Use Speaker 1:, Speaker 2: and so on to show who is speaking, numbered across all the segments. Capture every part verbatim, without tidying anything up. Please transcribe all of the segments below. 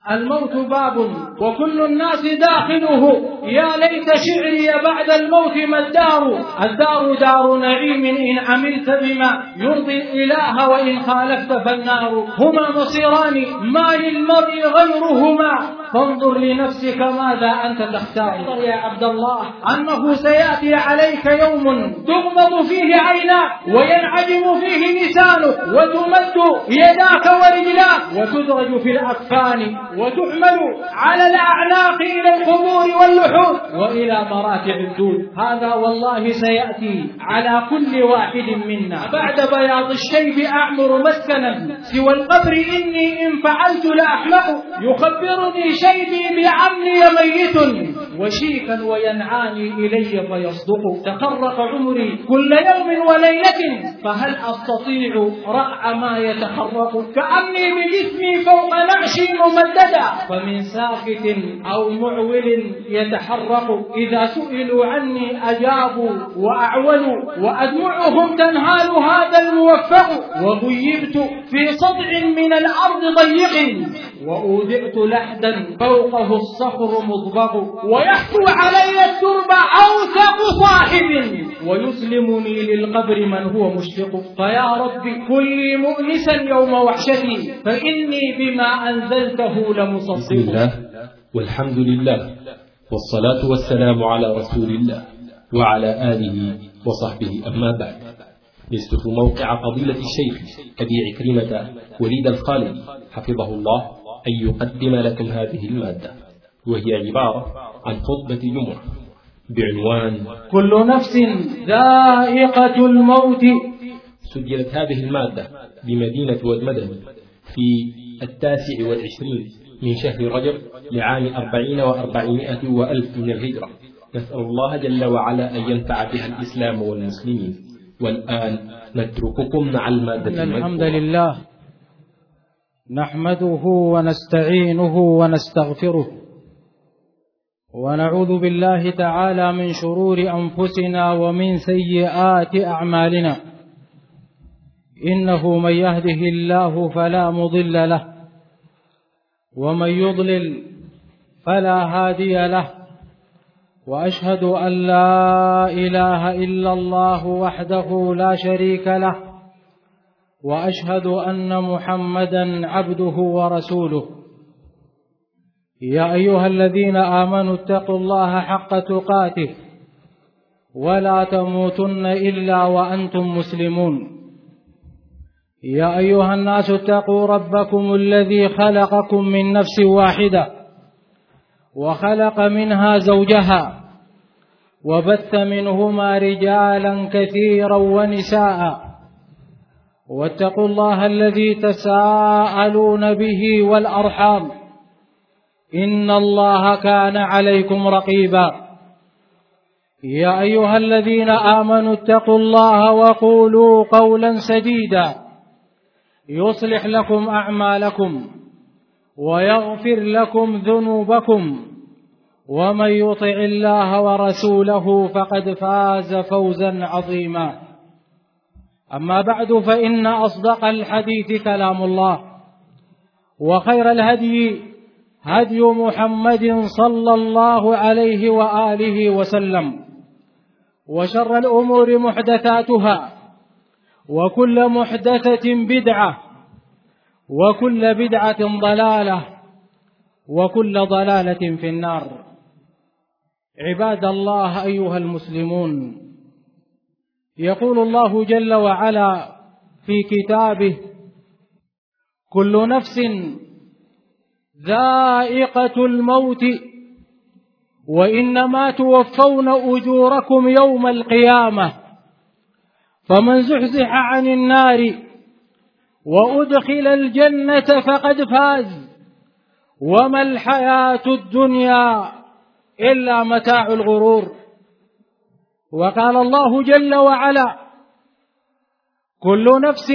Speaker 1: الموت باب وكل الناس داخله، يا ليت شعري بعد الموت ما الدار. الدار دار نعيم إن عملت بما يرضي الإله، وإن خالفت فالنار. هما مصيران ما للمرء غيرهما، فانظر لنفسك ماذا أنت تختار. يا عبد الله أنه سيأتي عليك يوم تغمض فيه عيناك وينعجم فيه لسانك وتمد يداك ورجلاك وتدرج في الأكفان وتحمل على الأعناق إلى القبور واللحود وإلى مراتع الدود. هذا والله سيأتي على كل واحد منا. بعد بياض الشيب أعمر مسكنا سوى القبر، إني إن فعلت لأحمق. يخبرني شيبي بعمري ميت وشيكا وينعاني إلي فيصدق. تخرق عمري كل يوم وليلة، فهل أستطيع رأع ما يتخرق؟ كأني بجسمي فوق نعشي ممددا، فمن ساكت أو معول يتحرق. إذا سئلوا عني أجابوا وأعولوا، وأدمعهم تنهال هذا الموفق. وغيبت في صدع من الأرض ضيق، وأودعت لحدا فوقه الصخر مضبق. ويحكو علي التربة أوثق صاحب، ويسلمني للقبر من هو مشفق. فيا رب كن لي مؤنسا يوم وحشتي، فإني بما أنزلته لمصدق.
Speaker 2: بسم الله والحمد لله والصلاة والسلام على رسول الله وعلى آله وصحبه. أما بعد، يسر موقع فضيلة الشيخ أبي عكرمة وليد الخالد حفظه الله أن يقدم لكم هذه المادة، وهي عبارة عن خطبة جمعة بعنوان
Speaker 1: كل نفس ذائقة الموت.
Speaker 2: سجلت هذه المادة بمدينة والمدني في التاسع والعشرين من شهر رجب لعام أربعين وأربعمائة وألف من الهجرة. نسأل الله جل وعلا أن ينفع بها الإسلام والمسلمين. والآن نترككم مع المادة.
Speaker 1: الحمد لله نحمده ونستعينه ونستغفره، ونعوذ بالله تعالى من شرور أنفسنا ومن سيئات أعمالنا. إنه من يهده الله فلا مضل له، ومن يضلل فلا هادي له. وأشهد أن لا إله إلا الله وحده لا شريك له، وأشهد أن محمدا عبده ورسوله. يا أيها الذين آمنوا اتقوا الله حق تقاته ولا تموتن إلا وأنتم مسلمون. يا أيها الناس اتقوا ربكم الذي خلقكم من نفس واحدة، وخلق منها زوجها، وبث منهما رجالا كثيرا ونساء. واتقوا الله الذي تساءلون به والأرحام، إن الله كان عليكم رقيبا. يا أيها الذين آمنوا اتقوا الله وقولوا قولا سديدا يصلح لكم أعمالكم ويغفر لكم ذنوبكم، ومن يطع الله ورسوله فقد فاز فوزا عظيما. أما بعد، فإن أصدق الحديث كلام الله، وخير الهدي هدي محمد صلى الله عليه وآله وسلم، وشر الأمور محدثاتها، وكل محدثة بدعة، وكل بدعة ضلالة، وكل ضلالة في النار. عباد الله أيها المسلمون، يقول الله جل وعلا في كتابه: كل نفس ذائقة الموت، وإنما توفون أجوركم يوم القيامة، فمن زحزح عن النار وأدخل الجنة فقد فاز، وما الحياة الدنيا إلا متاع الغرور. وقال الله جل وعلا: كل نفس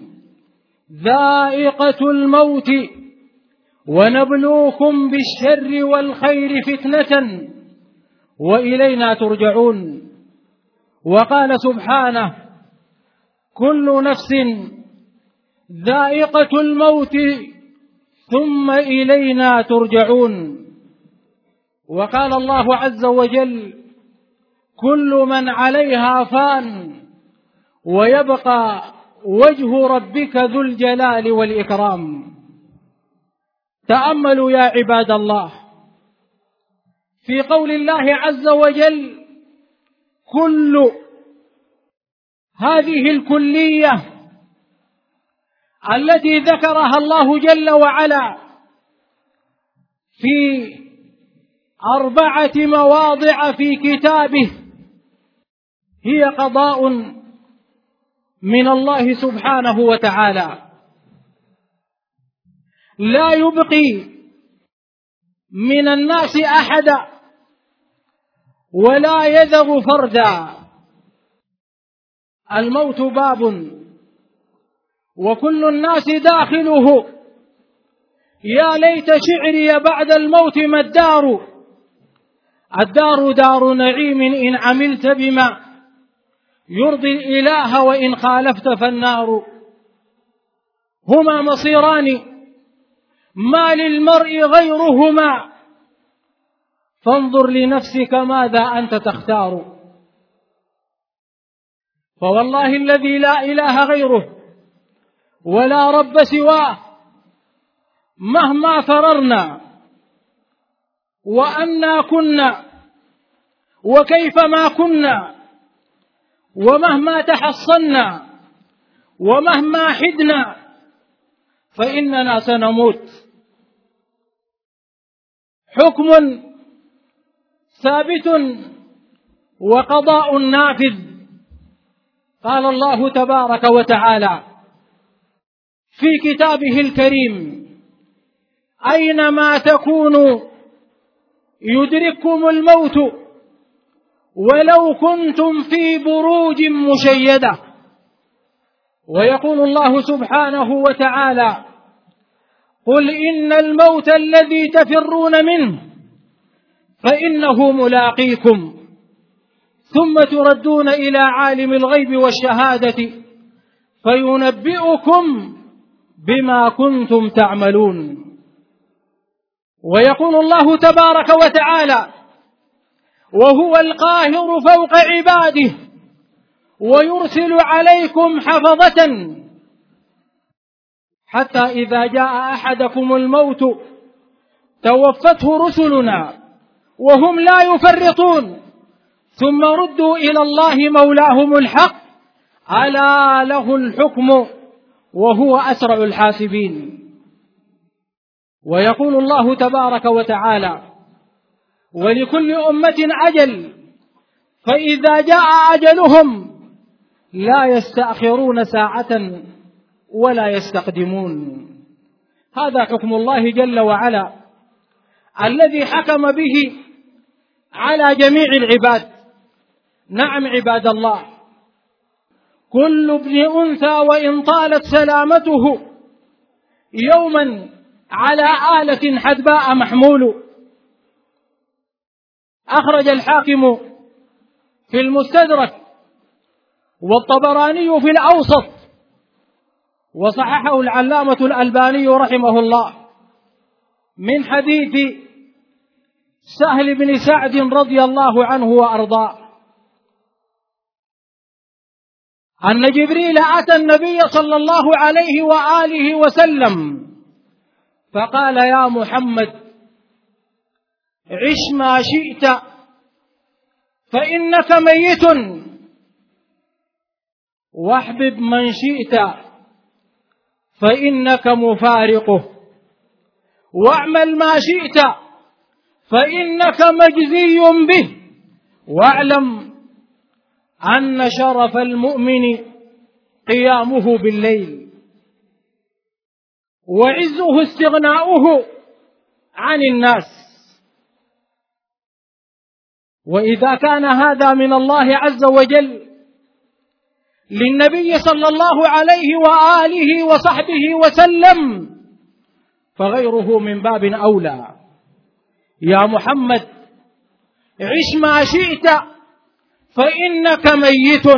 Speaker 1: ذائقة الموت، ونبلوكم بالشر والخير فتنة وإلينا ترجعون. وقال سبحانه: كل نفس ذائقة الموت ثم إلينا ترجعون. وقال الله عز وجل: كل من عليها فان ويبقى وجه ربك ذو الجلال والإكرام. تأملوا يا عباد الله في قول الله عز وجل: كل، هذه الكلية التي ذكرها الله جل وعلا في أربعة مواضع في كتابه هي قضاء من الله سبحانه وتعالى، لا يبقي من الناس أحدا ولا يذر فردا. الموت باب وكل الناس داخله، يا ليت شعري بعد الموت ما الدار، الدار دار نعيم إن عملت بما يرضي الإله وإن خالفت فالنار. هما مصيران ما للمرء غيرهما، فانظر لنفسك ماذا أنت تختار. فوالله الذي لا إله غيره ولا رب سواه، مهما فررنا وأنا كنا وكيفما كنا ومهما تحصنا ومهما حدنا فإننا سنموت. حكم ثابت وقضاء نافذ. قال الله تبارك وتعالى في كتابه الكريم: أينما تكونوا يدرككم الموت ولو كنتم في بروج مشيدة. ويقول الله سبحانه وتعالى: قل إن الموت الذي تفرون منه فإنه ملاقيكم ثم تردون إلى عالم الغيب والشهادة فينبئكم بما كنتم تعملون. ويقول الله تبارك وتعالى: وهو القاهر فوق عباده ويرسل عليكم حفظة حتى إذا جاء أحدكم الموت توفته رسلنا وهم لا يفرطون ثم ردوا إلى الله مولاهم الحق ألا له الحكم وهو أسرع الحاسبين. ويقول الله تبارك وتعالى: ولكل أمة أجل فإذا جاء أجلهم لا يستأخرون ساعة ولا يستقدمون. هذا حكم الله جل وعلا الذي حكم به على جميع العباد. نعم عباد الله، كل ابن أنثى وإن طالت سلامته يوما على آلة حدباء محمول. أخرج الحاكم في المستدرك والطبراني في الأوسط وصححه العلامة الألباني رحمه الله من حديث سهل بن سعد رضي الله عنه وأرضاه أن جبريل أتى النبي صلى الله عليه وآله وسلم فقال: يا محمد عش ما شئت فإنك ميت، واحبب من شئت فإنك مفارقه، واعمل ما شئت فإنك مجزي به، واعلم أن شرف المؤمن قيامه بالليل وعزه استغناؤه عن الناس. وإذا كان هذا من الله عز وجل للنبي صلى الله عليه وآله وصحبه وسلم فغيره من باب أولى. يا محمد عش ما شئت فإنك ميت.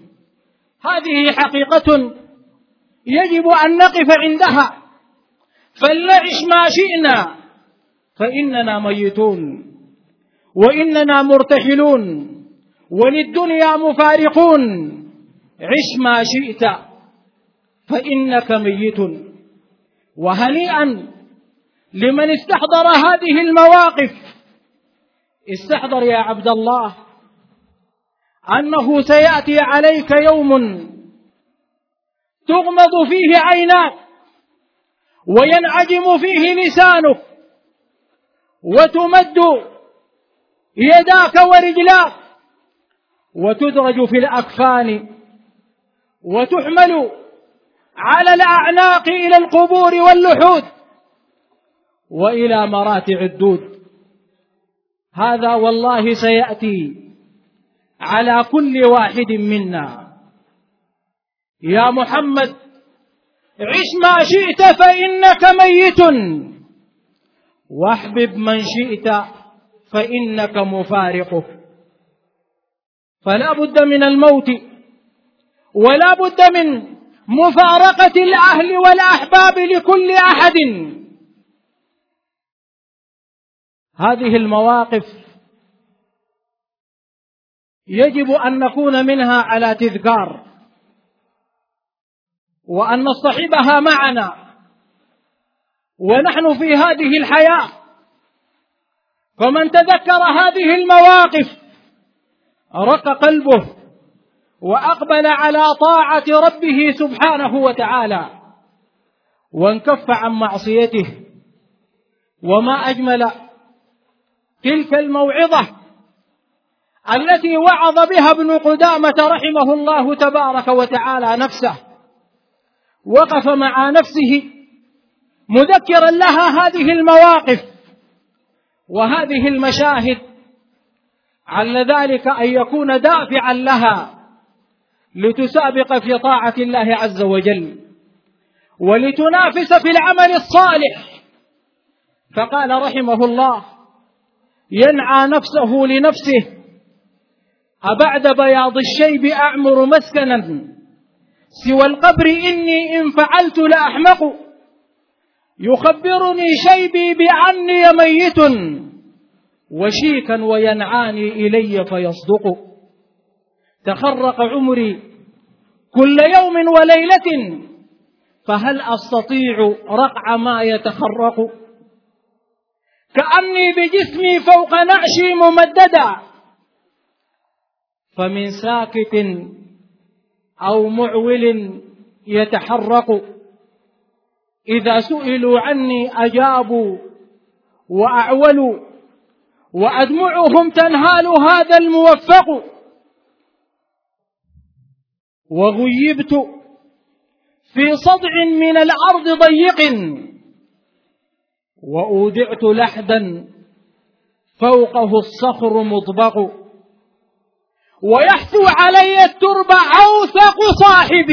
Speaker 1: هذه حقيقة يجب أن نقف عندها فلنعش ما شئنا فإننا ميتون وإننا مرتحلون وللدنيا مفارقون. عش ما شئت فإنك ميت. وهنيئا لمن استحضر هذه المواقف. استحضر يا عبد الله أنه سيأتي عليك يوم تغمض فيه عيناك وينعجم فيه لسانك وتمد يداك ورجلاك وتدرج في الأكفان وتحمل على الأعناق إلى القبور واللحود وإلى مراتع الدود. هذا والله سيأتي على كل واحد منا. يا محمد عش ما شئت فإنك ميت واحبب من شئت فإنك مفارقه. فلا بد من الموت ولا بد من مفارقة الأهل والأحباب لكل أحد. هذه المواقف يجب أن نكون منها على تذكار وأن نصطحبها معنا ونحن في هذه الحياة. فمن تذكر هذه المواقف رق قلبه وأقبل على طاعة ربه سبحانه وتعالى وانكف عن معصيته. وما أجمل تلك الموعظة التي وعظ بها ابن قدامة رحمه الله تبارك وتعالى نفسه. وقف مع نفسه مذكرا لها هذه المواقف وهذه المشاهد على ذلك أن يكون دافعا لها لتسابق في طاعة الله عز وجل ولتنافس في العمل الصالح. فقال رحمه الله ينعى نفسه لنفسه أبعد بياض الشيب أعمر مسكنا سوى القبر إني إن فعلت لأحمق يخبرني شيبي بأني ميت وشيكا وينعاني إلي فيصدق. تخرق عمري كل يوم وليلة فهل أستطيع رقع ما يتخرق. كأني بجسمي فوق نعشي ممددا فمن ساكت أو معول يتحرق. إذا سئلوا عني أجابوا وأعولوا وأدمعهم تنهال هذا الموفق. وغيبت في صدع من الأرض ضيق وأودعت لحدا فوقه الصخر مطبق. ويحثو علي الترب أوثق صاحب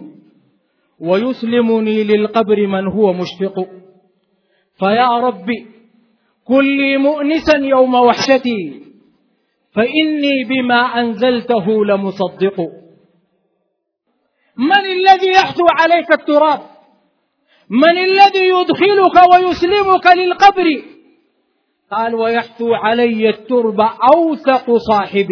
Speaker 1: ويسلمني للقبر من هو مشفق. فيا ربي كن لي مؤنسا يوم وحشتي فإني بما أنزلته لمصدق. من الذي يحثو عليك التراب؟ من الذي يدخلك ويسلمك للقبر؟ قال ويحثو علي الترب أوثق صاحب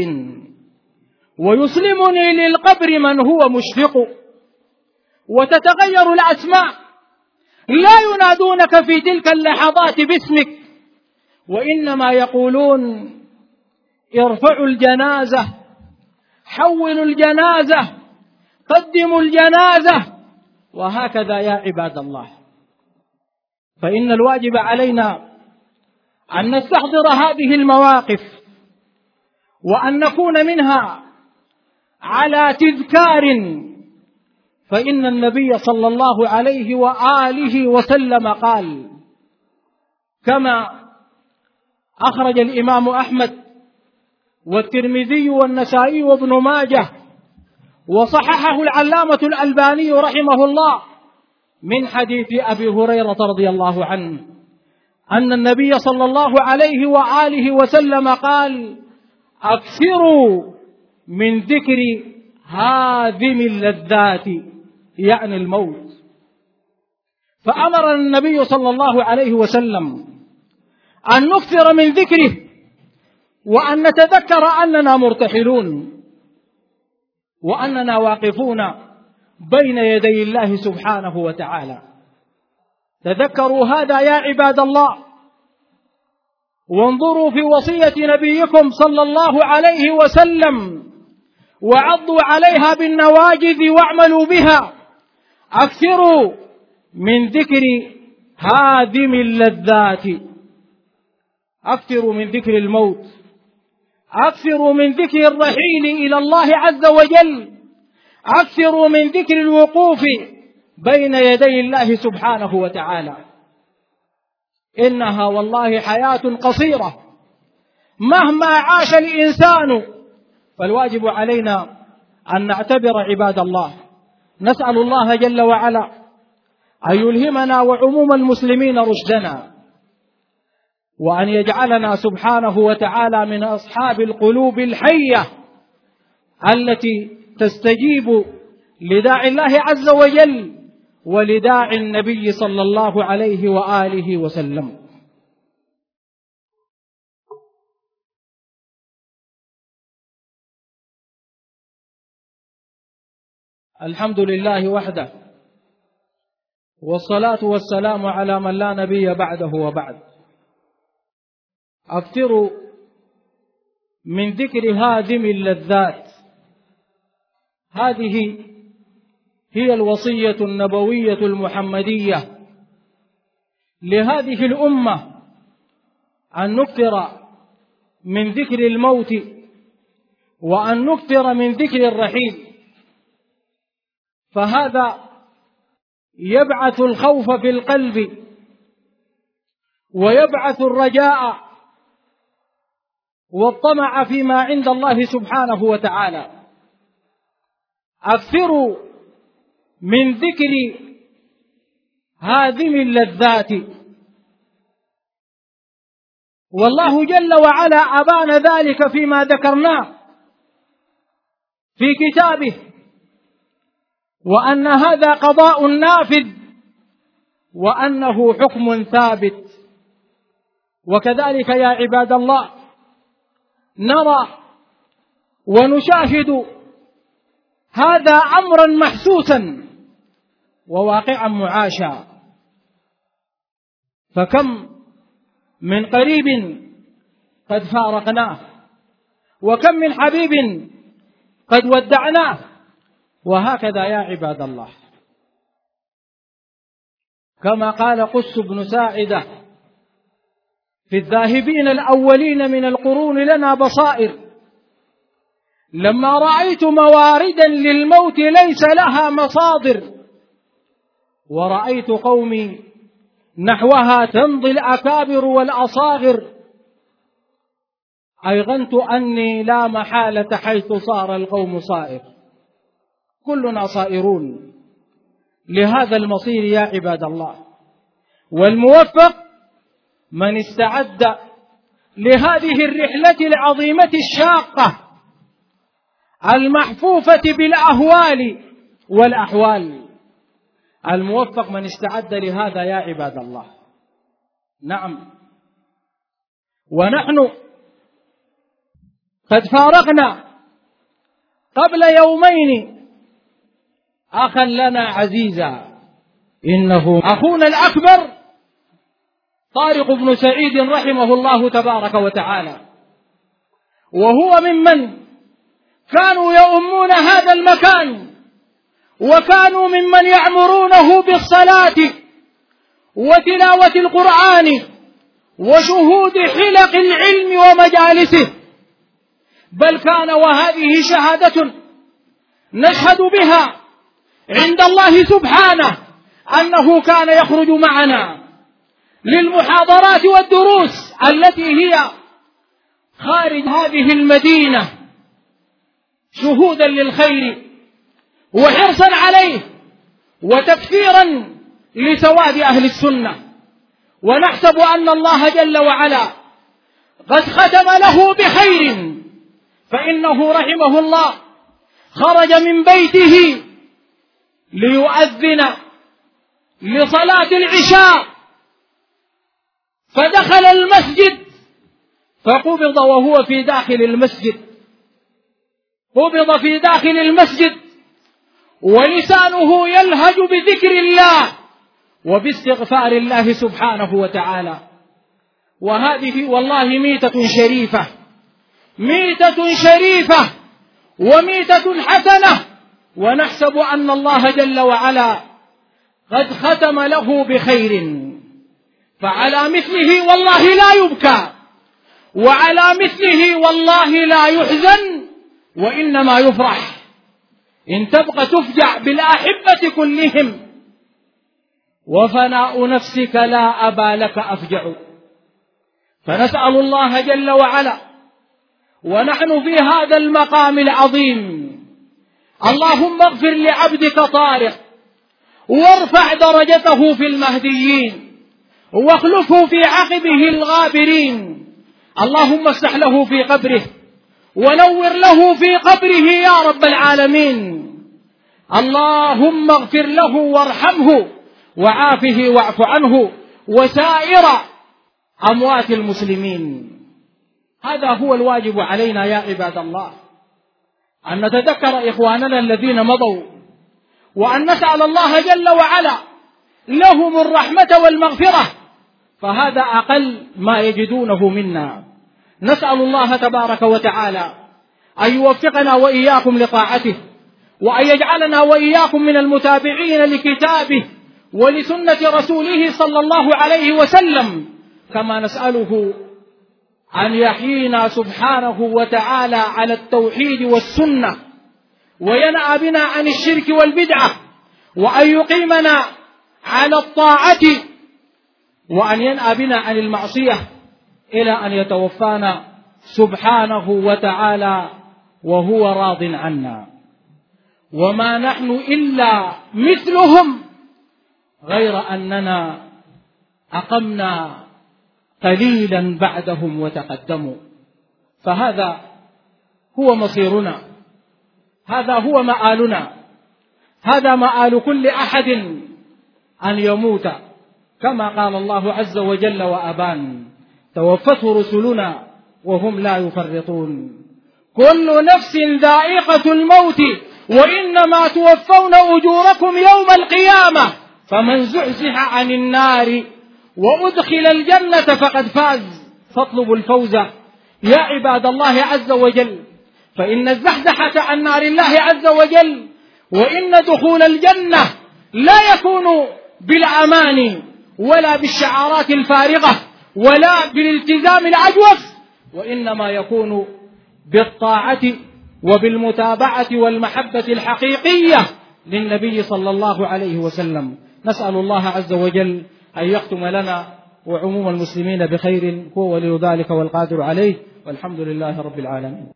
Speaker 1: ويسلمني للقبر من هو مشفق. وتتغير الأسماء لا ينادونك في تلك اللحظات باسمك وإنما يقولون ارفعوا الجنازة حولوا الجنازة قدموا الجنازة وهكذا يا عباد الله. فإن الواجب علينا أن نستحضر هذه المواقف وأن نكون منها على تذكار. فإن النبي صلى الله عليه وآله وسلم قال كما أخرج الإمام أحمد والترمذي والنسائي وابن ماجه وصححه العلامة الألباني رحمه الله من حديث أبي هريرة رضي الله عنه أن النبي صلى الله عليه وآله وسلم قال أكثروا من ذكر هاذم اللذات يعني الموت فأمر النبي صلى الله عليه وسلم أن نكثر من ذكره وأن نتذكر أننا مرتحلون وأننا واقفون بين يدي الله سبحانه وتعالى. تذكروا هذا يا عباد الله، وانظروا في وصية نبيكم صلى الله عليه وسلم وعضوا عليها بالنواجذ واعملوا بها. أكثروا من ذكر هادم اللذات، أكثروا من ذكر الموت، أكثروا من ذكر الرحيل إلى الله عز وجل، أكثروا من ذكر الوقوف بين يدي الله سبحانه وتعالى. إنها والله حياة قصيرة مهما عاش الإنسان، فالواجب علينا أن نعتبر عباد الله. نسأل الله جل وعلا أن يلهمنا وعموم المسلمين رشدنا، وأن يجعلنا سبحانه وتعالى من أصحاب القلوب الحية التي تستجيب لداعي الله عز وجل ولداعي النبي صلى الله عليه وآله وسلم. الحمد لله وحده، والصلاة والسلام على من لا نبي بعده وبعد. أكثروا من ذكر هادم اللذات. هذه هي الوصية النبوية المحمدية لهذه الأمة، أن نكثر من ذكر الموت وأن نكثر من ذكر الرحيل، فهذا يبعث الخوف في القلب ويبعث الرجاء والطمع فيما عند الله سبحانه وتعالى. أكثروا من ذكر هادم اللذات. والله جل وعلا أبان ذلك فيما ذكرناه في كتابه، وأن هذا قضاء نافذ وأنه حكم ثابت. وكذلك يا عباد الله نرى ونشاهد هذا أمرا محسوسا وواقعا معاشا. فكم من قريب قد فارقناه، وكم من حبيب قد ودعناه، وهكذا يا عباد الله. كما قال قس بن ساعدة في الذاهبين الأولين من القرون لنا بصائر: لما رأيت مواردا للموت ليس لها مصادر، ورأيت قومي نحوها تمضي الأكابر والأصاغر، أيقنت أني لا محالة حيث صار القوم صائر. كلنا صائرون لهذا المصير يا عباد الله، والموفق من استعد لهذه الرحلة العظيمة الشاقة المحفوفة بالأهوال والأحوال. الموفق من استعد لهذا يا عباد الله. نعم، ونحن قد فارقنا قبل يومين أخا لنا عزيزا، إنه أخونا الأكبر طارق بن سعيد رحمه الله تبارك وتعالى، وهو ممن كانوا يؤمون هذا المكان، وكانوا ممن يعمرونه بالصلاة وتلاوة القرآن وشهود حلق العلم ومجالسه، بل كان، وهذه شهادة نشهد بها عند الله سبحانه، أنه كان يخرج معنا للمحاضرات والدروس التي هي خارج هذه المدينة شهودا للخير وحرصا عليه وتكثيرا لسواد أهل السنة. ونحسب أن الله جل وعلا قد ختم له بخير، فإنه رحمه الله خرج من بيته ليؤذن لصلاة العشاء فدخل المسجد فقبض وهو في داخل المسجد، قبض في داخل المسجد ولسانه يلهج بذكر الله وباستغفار الله سبحانه وتعالى. وهذه والله ميتة شريفة، ميتة شريفة وميتة حسنة، ونحسب أن الله جل وعلا قد ختم له بخير. فعلى مثله والله لا يبكى، وعلى مثله والله لا يحزن، وإنما يفرح. إن تبقى تفجع بالأحبة كلهم، وفناء نفسك لا أبا لك أفجع. فنسأل الله جل وعلا ونحن في هذا المقام العظيم، اللهم اغفر لعبدك طارق وارفع درجته في المهديين واخلفه في عقبه الغابرين. اللهم افتح له في قبره ونور له في قبره يا رب العالمين. اللهم اغفر له وارحمه وعافه واعف عنه وسائر أموات المسلمين. هذا هو الواجب علينا يا عباد الله، أن نتذكر إخواننا الذين مضوا، وأن نسأل الله جل وعلا لهم الرحمة والمغفرة، فهذا أقل ما يجدونه منا. نسأل الله تبارك وتعالى أن يوفقنا وإياكم لطاعته، وأن يجعلنا وإياكم من المتابعين لكتابه ولسنة رسوله صلى الله عليه وسلم، كما نسأله أن يحيينا سبحانه وتعالى على التوحيد والسنة، وينأى بنا عن الشرك والبدعة، وأن يقيمنا على الطاعة، وأن ينأى بنا عن المعصية إلى أن يتوفانا سبحانه وتعالى وهو راض عنا. وما نحن إلا مثلهم، غير أننا أقمنا قليلا بعدهم وتقدموا. فهذا هو مصيرنا، هذا هو مآلنا، هذا مآل كل أحد أن يموت، كما قال الله عز وجل وأبان: توفته رسلنا وهم لا يفرطون. كل نفس ذائقة الموت وإنما توفون أجوركم يوم القيامة، فمن زحزح عن النار وأدخل الجنة فقد فاز. فاطلبوا الفوز يا عباد الله عز وجل، فإن الزحزحة عن نار الله عز وجل وإن دخول الجنة لا يكون بالأماني ولا بالشعارات الفارغة ولا بالالتزام العجوف، وإنما يكون بالطاعة وبالمتابعة والمحبة الحقيقية للنبي صلى الله عليه وسلم. نسأل الله عز وجل أن يختم لنا وعموم المسلمين بخير، هو ولي ذلك والقادر عليه، والحمد لله رب العالمين.